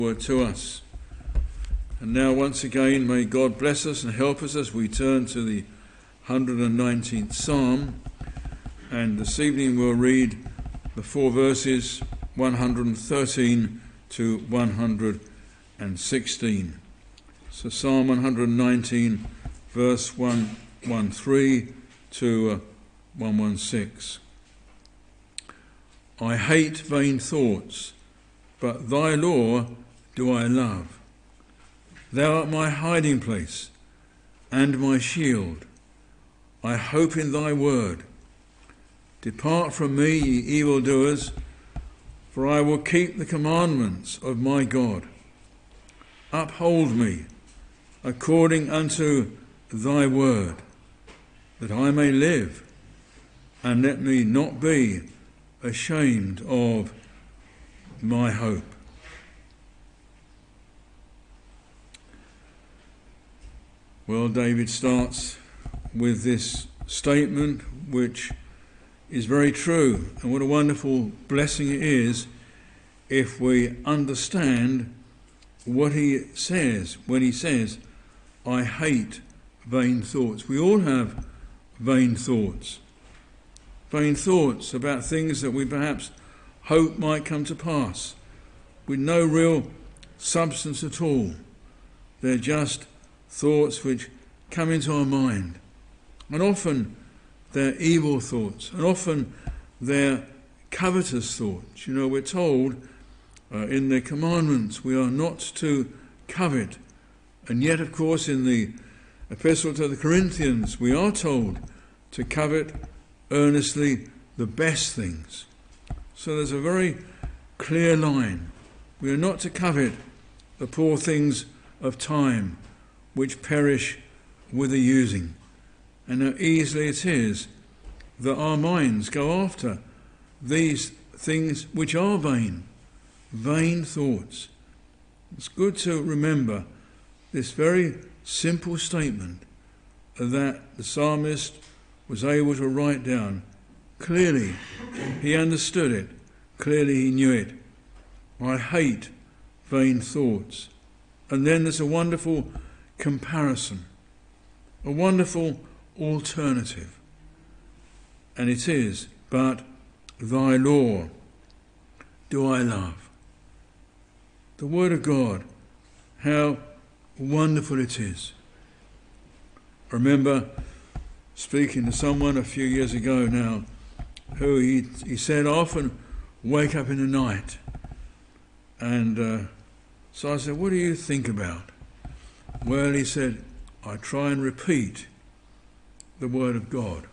word to us. And now once again may God bless us and help us as we turn to the 119th Psalm, and this evening we'll read the 4 verses 113 to 116. So Psalm 119 verse 113 to 116. I hate vain thoughts, but thy law do I love. Thou art my hiding place and my shield. I hope in thy word. Depart from me, ye evildoers, for I will keep the commandments of my God. Uphold me according unto thy word, that I may live, and let me not be ashamed of my hope. Well, David starts with this statement, which is very true, and what a wonderful blessing it is if we understand what he says when he says, I hate vain thoughts. We all have vain thoughts about things that we perhaps hope might come to pass, with no real substance at all. They're just thoughts which come into our mind, and often they're evil thoughts, and often they're covetous thoughts. You know, we're told in the commandments we are not to covet, and yet of course in the epistle to the Corinthians we are told to covet earnestly the best things. So there's a very clear line. We are not to covet the poor things of time, which perish with the using. And how easily it is that our minds go after these things which are vain thoughts. It's good to remember this very simple statement that the psalmist was able to write down. Clearly he understood it, clearly he knew it. I hate vain thoughts. And then there's a wonderful comparison, a wonderful alternative. And it is, but thy law do I love. The word of God, how wonderful it is. I remember speaking to someone a few years ago now, who he said, I often wake up in the night. And so I said, what do you think about? Well, he said, I try and repeat the word of God.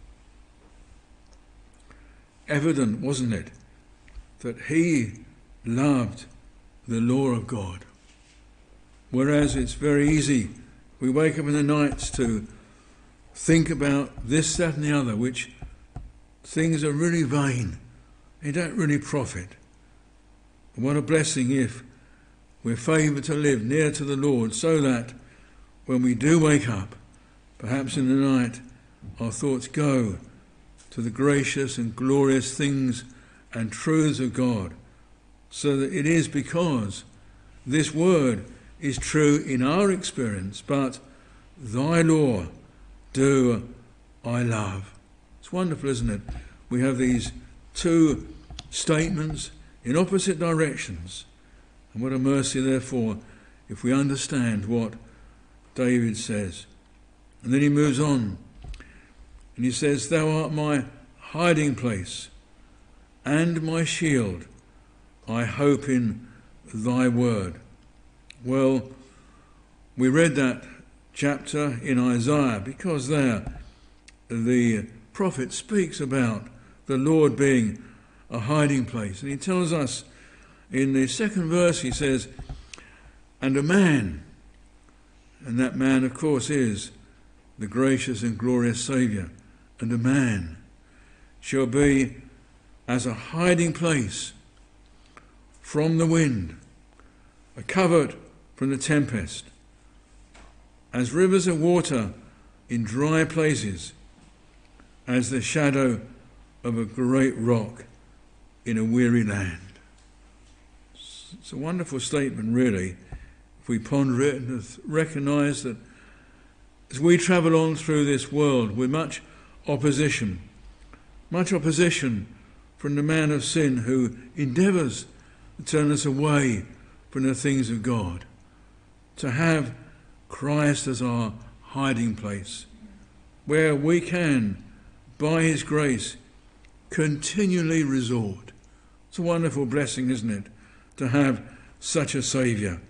Evident, wasn't it, that he loved the law of God. Whereas it's very easy, we wake up in the nights to think about this, that and the other, which things are really vain. They don't really profit. And what a blessing if we're favoured to live near to the Lord, so that when we do wake up, perhaps in the night, our thoughts go to the gracious and glorious things and truths of God, so that it is because this word is true in our experience, but thy law do I love. It's wonderful, isn't it? We have these two statements in opposite directions. And what a mercy, therefore, if we understand what David says. And then he moves on, and he says, thou art my hiding place and my shield. I hope in thy word. Well, we read that chapter in Isaiah because there the prophet speaks about the Lord being a hiding place. And he tells us in the second verse, he says, and a man, and that man of course is the gracious and glorious Saviour, and a man shall be as a hiding place from the wind, a covert from the tempest, as rivers of water in dry places, as the shadow of a great rock in a weary land. It's a wonderful statement, really, if we ponder it and recognise that as we travel on through this world with much opposition from the man of sin who endeavours to turn us away from the things of God, to have Christ as our hiding place, where we can, by his grace, continually resort. It's a wonderful blessing, isn't it, to have such a Saviour.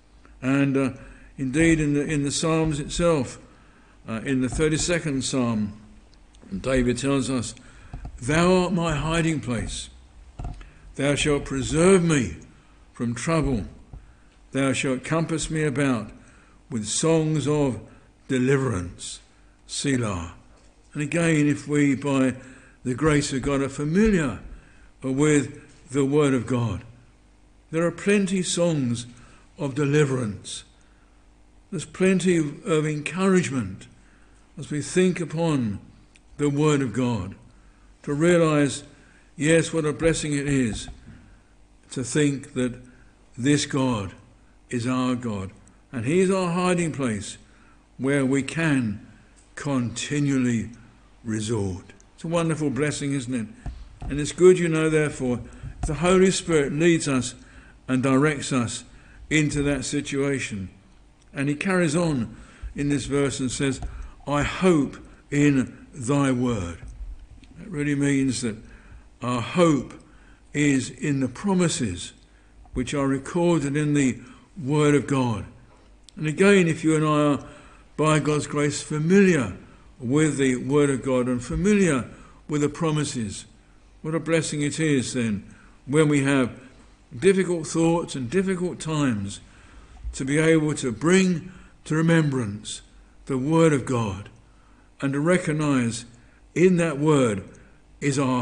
And indeed in the Psalms itself, in the 32nd Psalm, David tells us, "Thou art my hiding place. Thou shalt preserve me from trouble. Thou shalt compass me about with songs of deliverance." Selah. And again, if we, by the grace of God, are familiar with the Word of God, there are plenty songs of deliverance. There's plenty of encouragement as we think upon the Word of God, to realise, yes, what a blessing it is to think that this God is our God, and he is our hiding place where we can continually resort. It's a wonderful blessing, isn't it? And it's good, therefore, if the Holy Spirit leads us and directs us into that situation. And he carries on in this verse and says, "I hope in thy word." That really means that our hope is in the promises which are recorded in the Word of God. And again, if you and I are, by God's grace, familiar with the Word of God and familiar with the promises, what a blessing it is then when we have difficult thoughts and difficult times to be able to bring to remembrance the Word of God and to recognise in that Word is our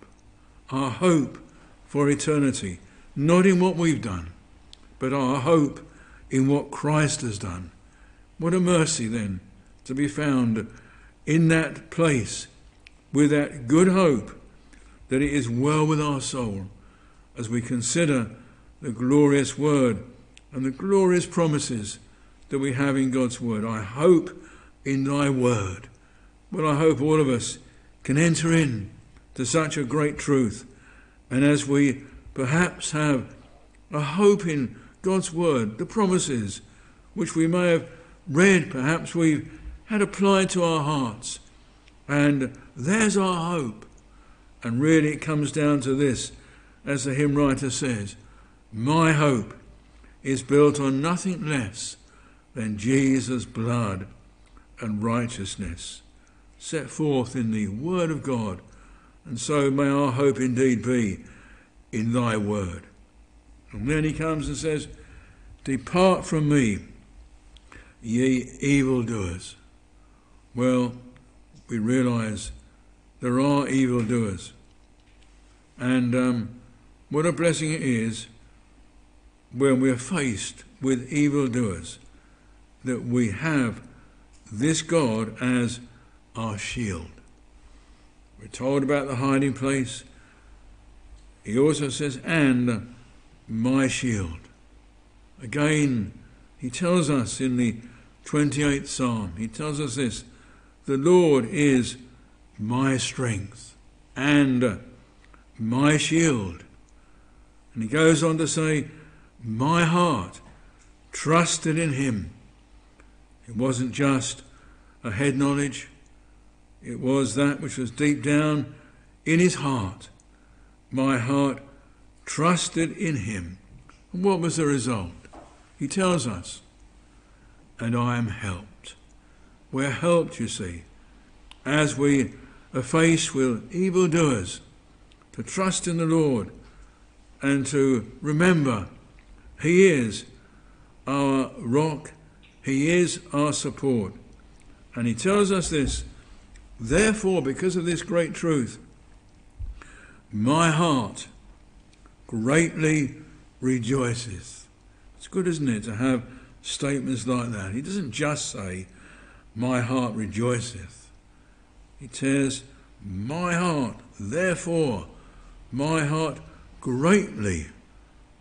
hope for eternity, not in what we've done, but our hope in what Christ has done. What a mercy then to be found in that place with that good hope that it is well with our soul as we consider the glorious Word and the glorious promises that we have in God's Word. I hope in thy Word. Well, I hope all of us can enter in to such a great truth. And as we perhaps have a hope in God's Word, the promises which we may have read, perhaps we've had applied to our hearts, and there's our hope. And really it comes down to this, as the hymn writer says, my hope is built on nothing less than Jesus' blood and righteousness set forth in the Word of God. And so may our hope indeed be in thy Word. And then he comes and says, depart from me, ye evildoers. Well, we realise there are evildoers. And what a blessing it is when we're faced with evildoers, that we have this God as our shield. We're told about the hiding place. He also says, and my shield. Again, he tells us in the 28th Psalm, he tells us this, the Lord is my strength and my shield. And he goes on to say, my heart trusted in him. It wasn't just a head knowledge. It was that which was deep down in his heart. My heart trusted in him. And what was the result? He tells us, and I am helped. We're helped, you see, as we are faced with evildoers, to trust in the Lord and to remember he is our rock, he is our support. And he tells us this, therefore, because of this great truth, my heart greatly rejoiceth. It's good, isn't it, to have statements like that. He doesn't just say, my heart rejoiceth. He says, my heart, therefore, my heart greatly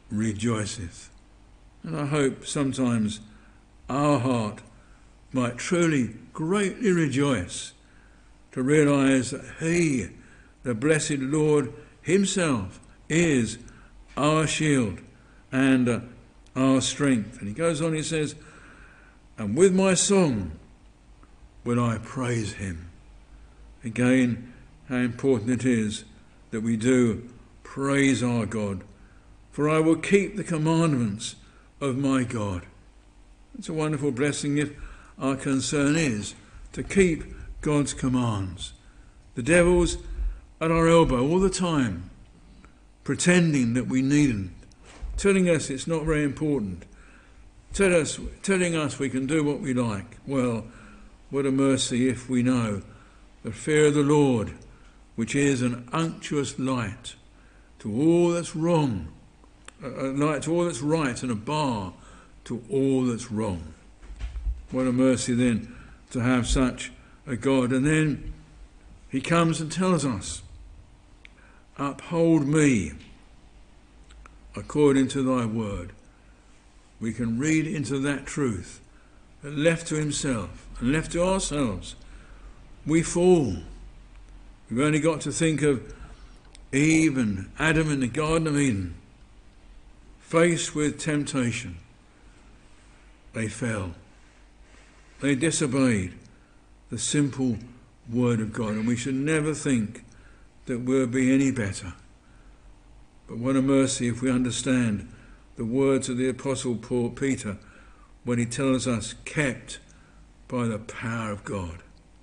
rejoiceth. And I hope sometimes our heart might truly greatly rejoice to realise that he, the blessed Lord himself, is our shield and our strength. And he goes on, he says, and with my song will I praise him. Again, how important it is that we do praise our God. For I will keep the commandments of my God. It's a wonderful blessing if our concern is to keep God's commands. The devil's at our elbow all the time, pretending that we needn't, telling us it's not very important, telling us we can do what we like. Well, what a mercy if we know the fear of the Lord, which is an unctuous light to all that's wrong, a light to all that's right, and a bar to all that's wrong. What a mercy then to have such a God. And then he comes and tells us, uphold me according to thy word. We can read into that truth, that left to himself and left to ourselves, we fall. We've only got to think of Eve and Adam in the Garden of Eden. Faced with temptation, they fell. They disobeyed the simple word of God, and we should never think that we'll be any better. But what a mercy if we understand the words of the Apostle Peter when he tells us, kept by the power of God.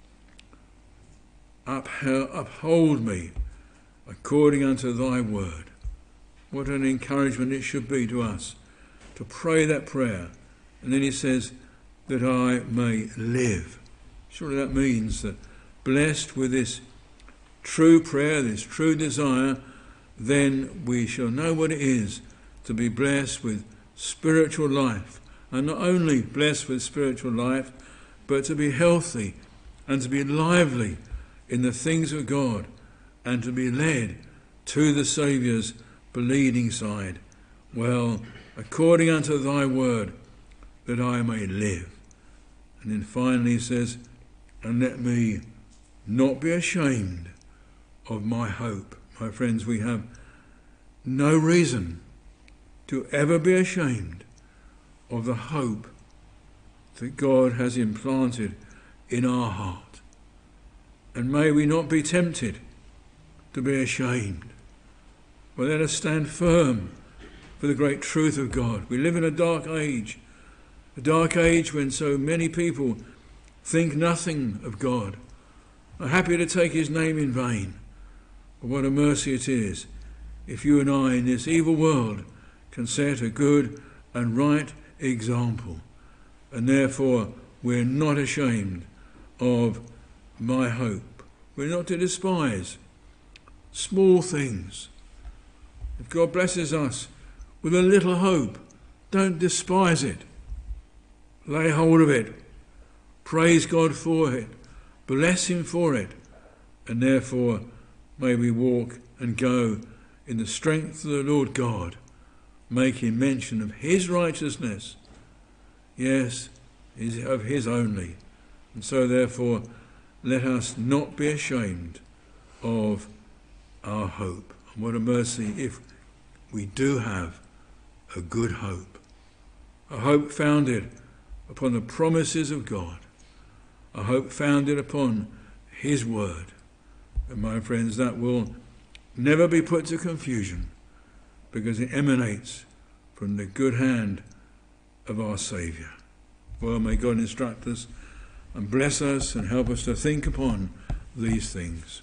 Uphold me according unto thy word. What an encouragement it should be to us to pray that prayer. And then he says, that I may live. Surely that means that blessed with this true prayer, this true desire, then we shall know what it is to be blessed with spiritual life. And not only blessed with spiritual life, but to be healthy and to be lively in the things of God and to be led to the Saviour's bleeding side. Well, according unto thy word, that I may live. And then finally he says, and let me not be ashamed of my hope. My friends, we have no reason to ever be ashamed of the hope that God has implanted in our heart. And may we not be tempted to be ashamed, but let us stand firm for the great truth of God. We live in a dark age when so many people think nothing of God, are happy to take his name in vain. But what a mercy it is if you and I in this evil world can set a good and right example. And therefore we're not ashamed of my hope. We're not to despise small things. If God blesses us with a little hope, don't despise it. Lay hold of it. Praise God for it. Bless him for it. And therefore may we walk and go in the strength of the Lord God, making mention of his righteousness. Yes, of his only. And so therefore let us not be ashamed of our hope. And what a mercy if we do have a good hope. A hope founded upon the promises of God. A hope founded upon his word. And my friends, that will never be put to confusion because it emanates from the good hand of our Saviour. Well, may God instruct us and bless us and help us to think upon these things.